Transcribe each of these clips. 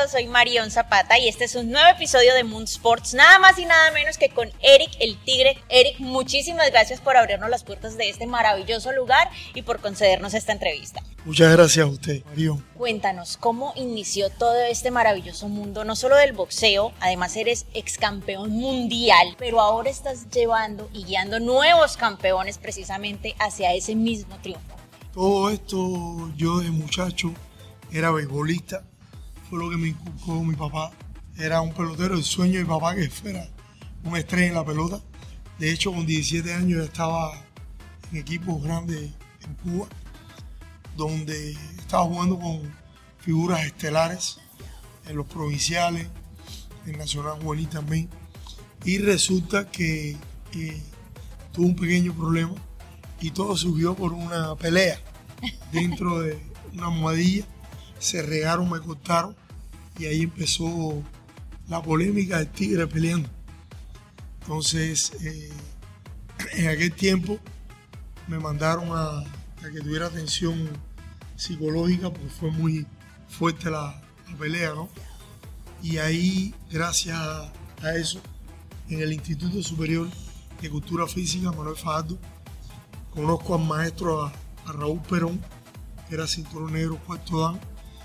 todos, soy Marión Zapata y este es un nuevo episodio de Moon Sports, nada más y nada menos que con Eric el Tigre. Eric, muchísimas gracias por abrirnos las puertas de este maravilloso lugar y por concedernos esta entrevista. Muchas gracias a usted, Marión. Cuéntanos, ¿cómo inició todo este maravilloso mundo, no solo del boxeo, además eres ex campeón mundial, pero ahora estás llevando y guiando nuevos campeones precisamente hacia ese mismo triunfo? Todo esto, yo de muchacho era beisbolista, fue lo que me inculcó mi papá. Era un pelotero, el sueño de mi papá que fuera una estrella en la pelota. De hecho, con 17 años ya estaba en equipos grandes en Cuba, donde estaba jugando con figuras estelares en los provinciales, en Nacional Juvenil también. Y resulta que tuvo un pequeño problema y todo surgió por una pelea dentro de una almohadilla. Se regaron, me cortaron y ahí empezó la polémica del Tigre peleando. Entonces, en aquel tiempo me mandaron a que tuviera atención psicológica porque fue muy fuerte la pelea, ¿no? Y ahí, gracias a eso, en el Instituto Superior de Cultura Física, Manuel Fajardo, conozco al maestro, a Raúl Perón, que era cinturón negro cuarto dan,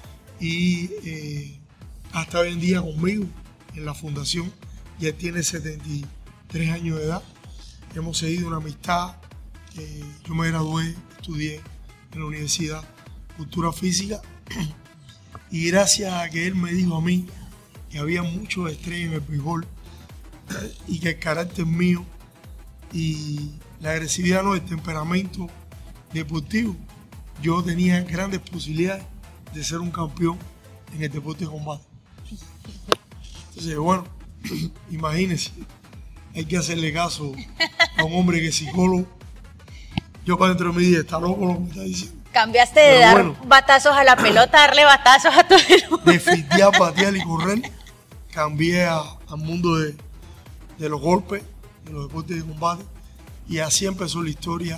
y hasta hoy en día conmigo en la fundación. Ya tiene 73 años de edad. Hemos seguido una amistad. Yo me gradué, estudié en la Universidad Cultura Física y gracias a que él me dijo a mí que había muchos estrellas en el béisbol y que el carácter mío y la agresividad, no, el temperamento deportivo, yo tenía grandes posibilidades de ser un campeón en el deporte de combate. Entonces, bueno, imagínense, hay que hacerle caso a un hombre que es psicólogo. Yo para dentro de mí dije, está loco lo que me está diciendo. Cambiaste de dar batazos a la pelota, darle batazos a todo el mundo. De fildear, patear y correr, cambié al mundo de los golpes, de los deportes de combate, y así empezó la historia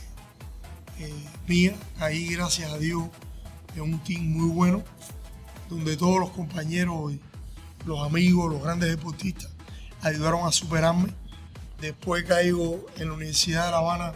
mía. Ahí, gracias a Dios, en un team muy bueno, donde todos los compañeros, los amigos, los grandes deportistas ayudaron a superarme. Después caigo en la Universidad de La Habana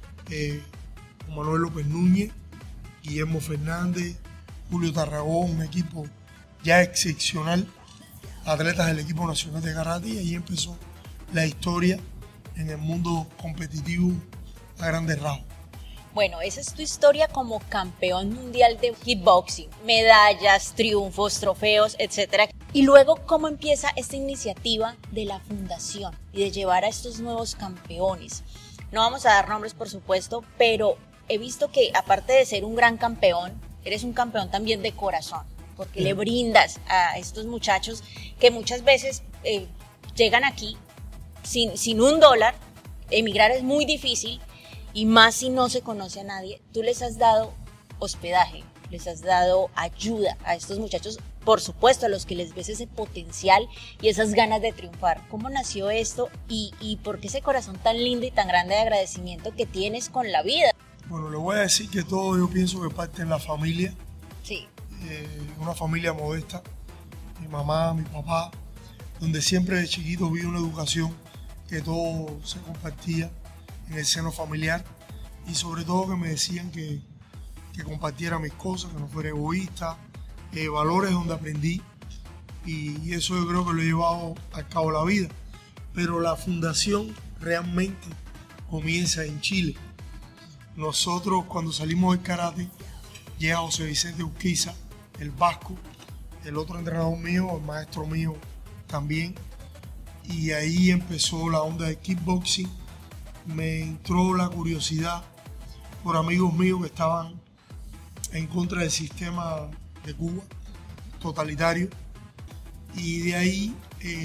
con Manuel López Núñez, Guillermo Fernández, Julio Tarragón, un equipo ya excepcional, atletas del equipo nacional de karate, y ahí empezó la historia en el mundo competitivo a grandes rasgos. Bueno, esa es tu historia como campeón mundial de kickboxing, medallas, triunfos, trofeos, etc. Y luego, ¿cómo empieza esta iniciativa de la fundación y de llevar a estos nuevos campeones? No vamos a dar nombres, por supuesto, pero he visto que aparte de ser un gran campeón, eres un campeón también de corazón, porque le brindas a estos muchachos que muchas veces llegan aquí sin $1, emigrar es muy difícil, y más si no se conoce a nadie. Tú les has dado hospedaje, les has dado ayuda a estos muchachos, por supuesto a los que les ves ese potencial y esas ganas de triunfar. ¿Cómo nació esto y por qué ese corazón tan lindo y tan grande de agradecimiento que tienes con la vida? Bueno, le voy a decir que todo yo pienso que parte en la familia. Sí. Una familia modesta, mi mamá, mi papá, donde siempre de chiquito vi una educación que todo se compartía en el seno familiar, y sobre todo que me decían que compartiera mis cosas, que no fuera egoísta, valores donde aprendí, y eso yo creo que lo he llevado a cabo la vida. Pero la fundación realmente comienza en Chile. Nosotros cuando salimos del karate, llega José Vicente Urquiza, el vasco, el otro entrenador mío, el maestro mío también, y ahí empezó la onda de kickboxing. Me entró la curiosidad por amigos míos que estaban en contra del sistema de Cuba, totalitario, y de ahí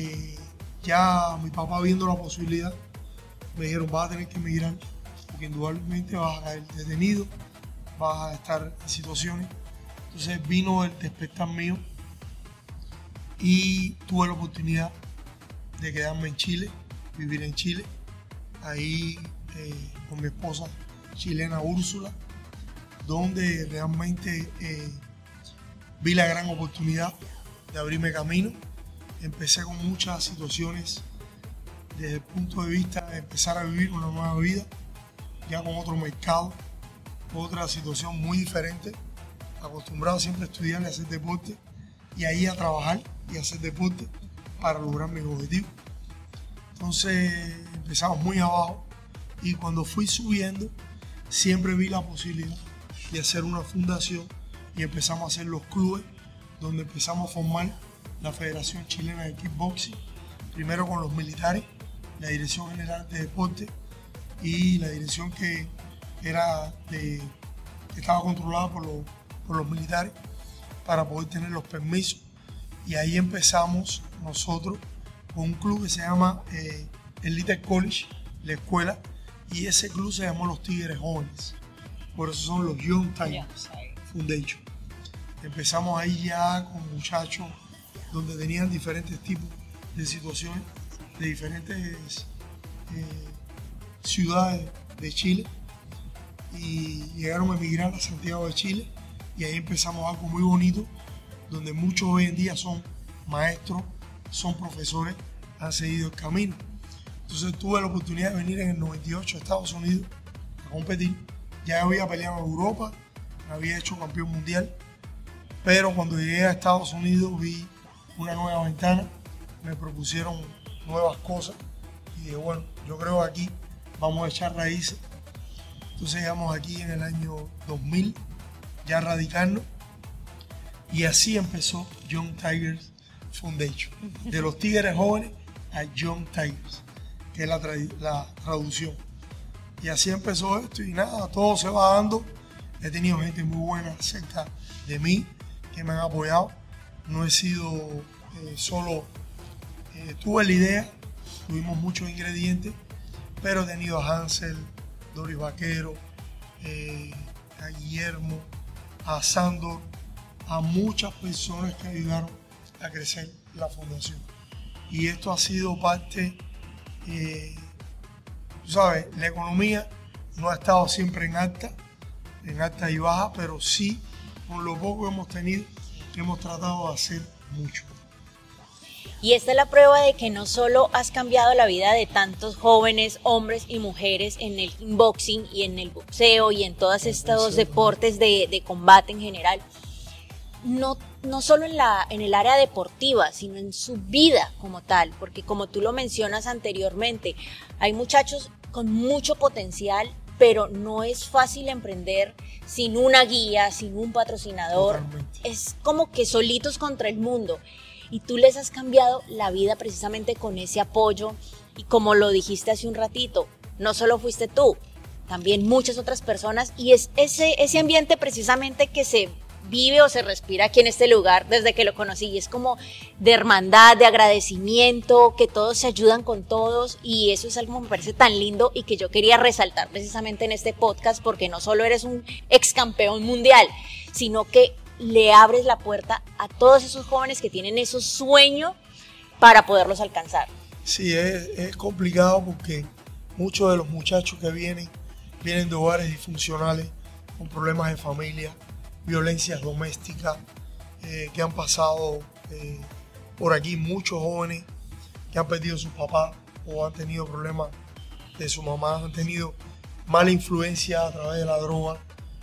ya mi papá, viendo la posibilidad, me dijeron: vas a tener que emigrar porque indudablemente vas a caer detenido, vas a estar en situaciones. Entonces vino el despertar mío y tuve la oportunidad de quedarme en Chile, vivir en Chile, ahí con mi esposa chilena Úrsula, donde realmente vi la gran oportunidad de abrirme camino. Empecé con muchas situaciones desde el punto de vista de empezar a vivir una nueva vida, ya con otro mercado, otra situación muy diferente, acostumbrado siempre a estudiar y a hacer deporte, y ahí a trabajar y a hacer deporte para lograr mis objetivos. Entonces empezamos muy abajo y cuando fui subiendo siempre vi la posibilidad de hacer una fundación y empezamos a hacer los clubes donde empezamos a formar la Federación Chilena de Kickboxing, primero con los militares, la Dirección General de Deporte y la dirección que estaba controlada por los militares para poder tener los permisos. Y ahí empezamos nosotros con un club que se llama Elite College, la escuela, y ese club se llamó Los Tigres Jóvenes. Por eso son los Young Tigers Foundation. Empezamos ahí ya con muchachos donde tenían diferentes tipos de situaciones, de diferentes ciudades de Chile, y llegaron a emigrar a Santiago de Chile, y ahí empezamos algo muy bonito, donde muchos hoy en día son maestros, son profesores, han seguido el camino. Entonces tuve la oportunidad de venir en el 98 a Estados Unidos a competir. Ya había peleado en Europa, me había hecho campeón mundial, pero cuando llegué a Estados Unidos vi una nueva ventana, me propusieron nuevas cosas y dije, bueno, yo creo que aquí vamos a echar raíces. Entonces llegamos aquí en el año 2000 ya a radicarnos, y así empezó Young Tigers Foundation, de los Tigres Jóvenes a Young Tigers, que es la traducción. Y así empezó esto, y nada, todo se va dando. He tenido gente muy buena cerca de mí que me han apoyado. No he sido solo, tuve la idea, tuvimos muchos ingredientes, pero he tenido a Hansel, Doris Vaquero, a Guillermo, a Sandor, a muchas personas que ayudaron a crecer la fundación. Y esto ha sido parte, tú sabes, la economía no ha estado siempre en alta y baja, pero sí, con lo poco que hemos tenido, hemos tratado de hacer mucho. Y esta es la prueba de que no solo has cambiado la vida de tantos jóvenes, hombres y mujeres en el kickboxing y en el boxeo y en todos estos deportes de combate en general, no solo en el área deportiva, sino en su vida como tal, porque como tú lo mencionas anteriormente, hay muchachos con mucho potencial, pero no es fácil emprender sin una guía, sin un patrocinador. Totalmente. Es como que solitos contra el mundo. Y tú les has cambiado la vida precisamente con ese apoyo. Y como lo dijiste hace un ratito, no solo fuiste tú, también muchas otras personas. Y es ese ambiente precisamente que se vive o se respira aquí en este lugar desde que lo conocí. Y es como de hermandad, de agradecimiento, que todos se ayudan con todos. Y eso es algo que me parece tan lindo y que yo quería resaltar precisamente en este podcast, porque no solo eres un ex campeón mundial, sino que le abres la puerta a todos esos jóvenes que tienen esos sueños para poderlos alcanzar. Sí, es complicado porque muchos de los muchachos que vienen de hogares disfuncionales, con problemas de familia, violencias domésticas, que han pasado por aquí, muchos jóvenes que han perdido a sus papás o han tenido problemas de su mamá, han tenido mala influencia a través de la droga,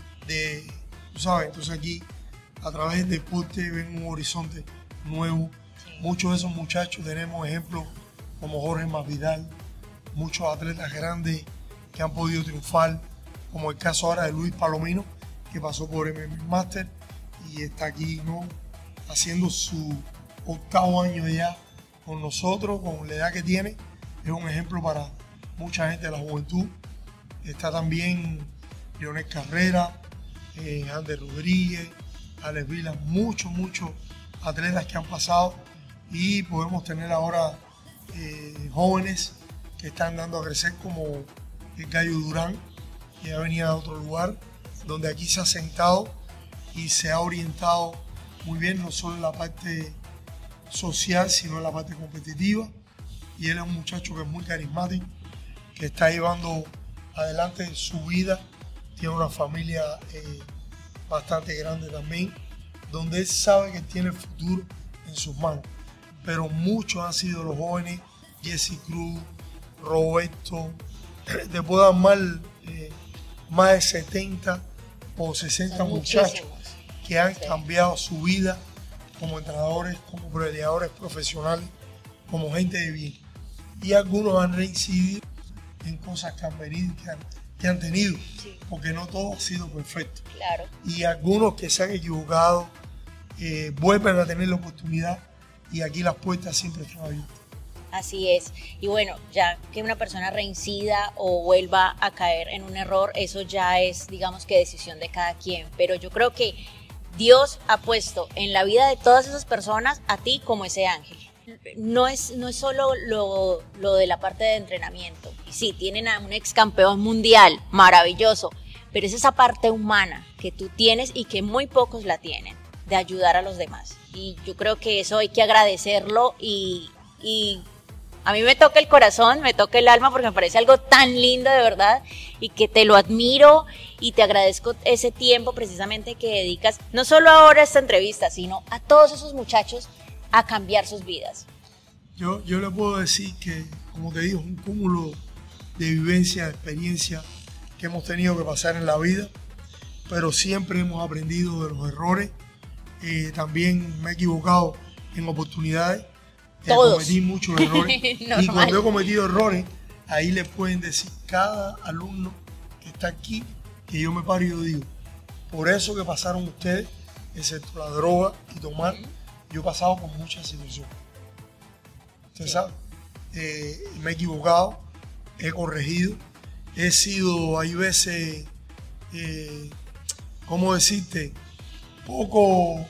tú sabes, entonces aquí a través del deporte ven un horizonte nuevo. Sí. Muchos de esos muchachos tenemos ejemplos como Jorge Masvidal, muchos atletas grandes que han podido triunfar, como el caso ahora de Luis Palomino, que pasó por MMA Master y está aquí, ¿no?, haciendo su 8º año ya con nosotros, con la edad que tiene. Es un ejemplo para mucha gente de la juventud. Está también Leonel Carrera, Ander Rodríguez, Alex Vila, muchos atletas que han pasado, y podemos tener ahora jóvenes que están dando a crecer, como el Gallo Durán, que ya venía de otro lugar, donde aquí se ha sentado y se ha orientado muy bien, no solo en la parte social, sino en la parte competitiva. Y él es un muchacho que es muy carismático, que está llevando adelante su vida, tiene una familia bastante grande también, donde él sabe que tiene el futuro en en sus manos. Pero muchos han sido los jóvenes, Jesse Cruz, Roberto, te puedo dar más de 70 o 60 Son muchachos muchísimos. que han Sí. cambiado su vida como entrenadores, como peleadores profesionales, como gente de bien. Y algunos han reincidido en cosas que han venido, que han tenido, Sí. porque no todo ha sido perfecto. Claro. Y algunos que se han equivocado vuelven a tener la oportunidad y aquí las puertas siempre están abiertas. Así es. Y bueno, ya que una persona reincida o vuelva a caer en un error, eso ya es, digamos que decisión de cada quien. Pero yo creo que Dios ha puesto en la vida de todas esas personas a ti como ese ángel. No es solo lo de la parte de entrenamiento. Y sí, tienen a un ex campeón mundial, maravilloso, pero es esa parte humana que tú tienes y que muy pocos la tienen, de ayudar a los demás. Y yo creo que eso hay que agradecerlo y a mí me toca el corazón, me toca el alma porque me parece algo tan lindo de verdad y que te lo admiro y te agradezco ese tiempo precisamente que dedicas, no solo ahora a esta entrevista, sino a todos esos muchachos a cambiar sus vidas. Yo le puedo decir que, como te digo, es un cúmulo de vivencias, de experiencias que hemos tenido que pasar en la vida, pero siempre hemos aprendido de los errores. También me he equivocado en oportunidades. Todos. Cometí muchos errores. Y Normal. cuando he cometido errores, ahí le pueden decir cada alumno que está aquí que yo me paro y yo digo, por eso que pasaron ustedes, excepto la droga y tomar, yo he pasado por muchas situaciones. Usted sabe, me he equivocado, he corregido, he sido, hay veces, ¿cómo decirte? Poco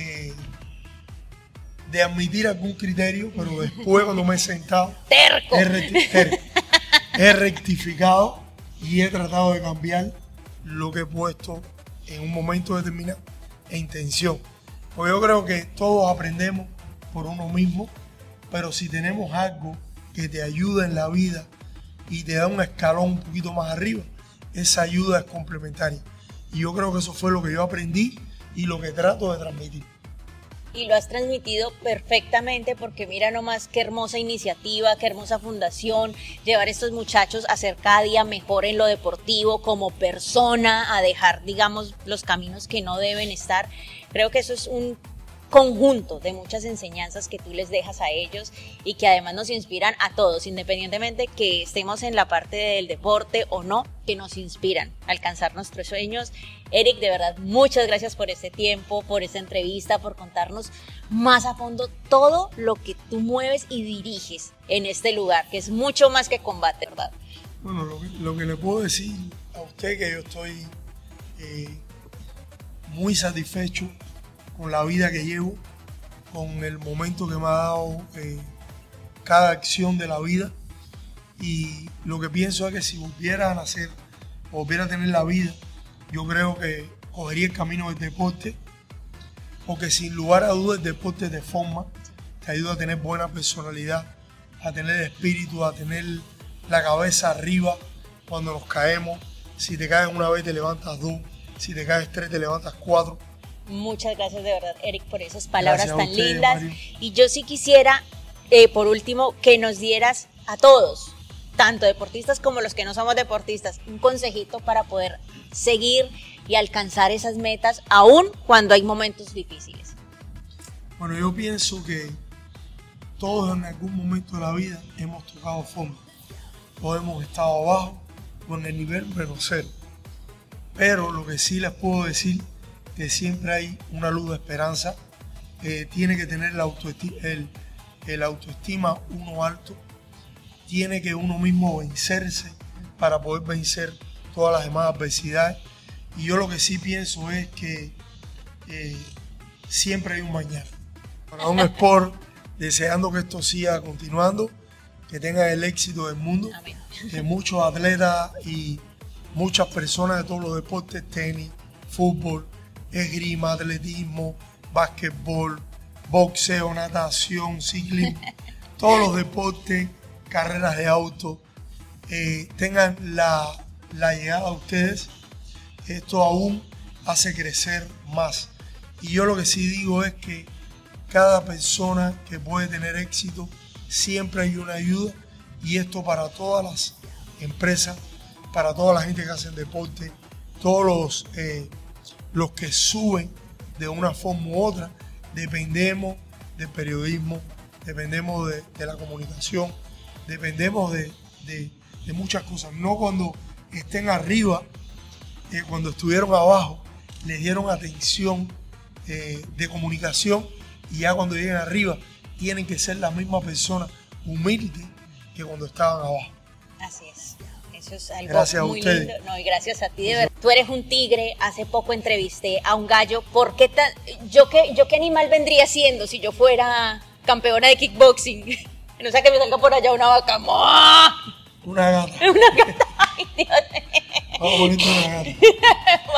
de admitir algún criterio, pero después cuando me he sentado, ¡Terco! he rectificado y he tratado de cambiar lo que he puesto en un momento determinado e intención. Porque yo creo que todos aprendemos por uno mismo, pero si tenemos algo que te ayuda en la vida y te da un escalón un poquito más arriba, esa ayuda es complementaria. Y yo creo que eso fue lo que yo aprendí y lo que trato de transmitir. Y lo has transmitido perfectamente porque mira nomás qué hermosa iniciativa, qué hermosa fundación, llevar a estos muchachos a ser cada día mejor en lo deportivo, como persona, a dejar, digamos, los caminos que no deben estar. Creo que eso es un conjunto de muchas enseñanzas que tú les dejas a ellos y que además nos inspiran a todos, independientemente que estemos en la parte del deporte o no, que nos inspiran a alcanzar nuestros sueños. Eric, de verdad, muchas gracias por este tiempo, por esta entrevista, por contarnos más a fondo todo lo que tú mueves y diriges en este lugar, que es mucho más que combate, ¿verdad? Bueno, lo que le puedo decir a usted que yo estoy muy satisfecho con la vida que llevo, con el momento que me ha dado cada acción de la vida, y lo que pienso es que si volviera a nacer, volviera a tener la vida, yo creo que cogería el camino del deporte, porque sin lugar a dudas el deporte te forma, te ayuda a tener buena personalidad, a tener espíritu, a tener la cabeza arriba cuando nos caemos. Si te caes una vez te levantas dos, si te caes tres te levantas cuatro. Muchas gracias de verdad, Eric, por esas palabras Gracias a tan ustedes, lindas. Mario. Y yo sí quisiera, por último, que nos dieras a todos, tanto deportistas como los que no somos deportistas, un consejito para poder seguir y alcanzar esas metas, aún cuando hay momentos difíciles. Bueno, yo pienso que todos en algún momento de la vida hemos tocado fondo. Todos hemos estado abajo o en el nivel menos cero. Pero lo que sí les puedo decir que siempre hay una luz de esperanza. Tiene que tener el autoestima uno alto. Tiene que uno mismo vencerse para poder vencer todas las demás adversidades. Y yo lo que sí pienso es que siempre hay un mañana. Para un sport, deseando que esto siga continuando, que tenga el éxito del mundo, Amén. que muchos atletas y muchas personas de todos los deportes, tenis, fútbol, esgrima, atletismo, básquetbol, boxeo, natación, ciclismo, todos los deportes, carreras de auto, tengan la llegada a ustedes. Esto aún hace crecer más. Y yo lo que sí digo es que cada persona que puede tener éxito, siempre hay una ayuda, y esto para todas las empresas, para toda la gente que hace deporte, todos los que suben de una forma u otra. Dependemos del periodismo, dependemos de la comunicación, dependemos de muchas cosas. No cuando estén arriba, cuando estuvieron abajo, les dieron atención de comunicación, y ya cuando lleguen arriba tienen que ser la misma persona humilde que cuando estaban abajo. Así es. Eso es algo Gracias muy a ustedes. lindo. No, y gracias a ti, de verdad. Tú eres un tigre. Hace poco entrevisté a un gallo. ¿Por qué tan? ¿Yo qué animal vendría siendo si yo fuera campeona de kickboxing? No sé, que me salga por allá una vaca. ¡Mua! Una gata. Una gata. Ay, Dios mío. Vamos a ponerte una gata.